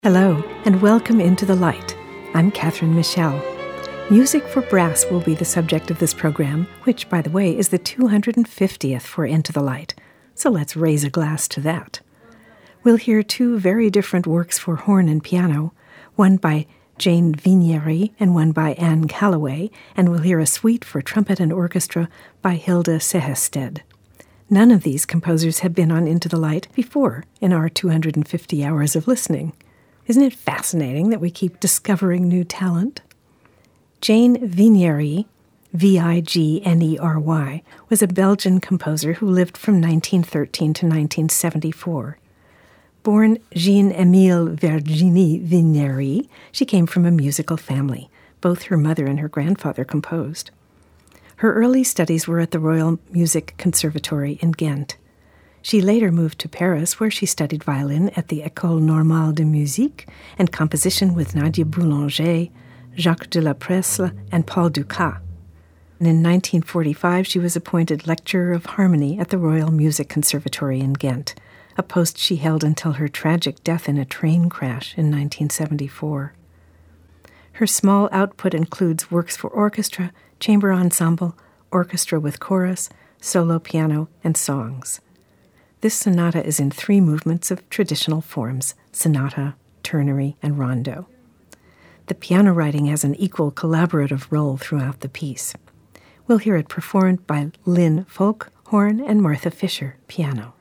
Hello, and welcome into the Light. I'm Catherine Michelle. Music for brass will be the subject of this program, which, by the way, is the 250th for Into the Light. So let's raise a glass to that. We'll hear two very different works for horn and piano, one by Jane Vigneri and one by Anne Callaway, and we'll hear a suite for trumpet and orchestra by Hilda Sehested. None of these composers have been on Into the Light before in our 250 hours of listening. Isn't it fascinating that we keep discovering new talent? Jane Vigneri, Vignery, was a Belgian composer who lived from 1913 to 1974. Born Jean-Émile Virginie Vigneri, she came from a musical family. Both her mother and her grandfather composed. Her early studies were at the Royal Music Conservatory in Ghent. She later moved to Paris, where she studied violin at the École Normale de Musique and composition with Nadia Boulanger, Jacques de la Presle, and Paul Dukas. And in 1945, she was appointed Lecturer of Harmony at the Royal Music Conservatory in Ghent, a post she held until her tragic death in a train crash in 1974. Her small output includes works for orchestra, chamber ensemble, orchestra with chorus, solo piano, and songs. This sonata is in 3 movements of traditional forms: sonata, ternary, and rondo. The piano writing has an equal collaborative role throughout the piece. We'll hear it performed by Lynn Folk, horn, and Martha Fisher, piano.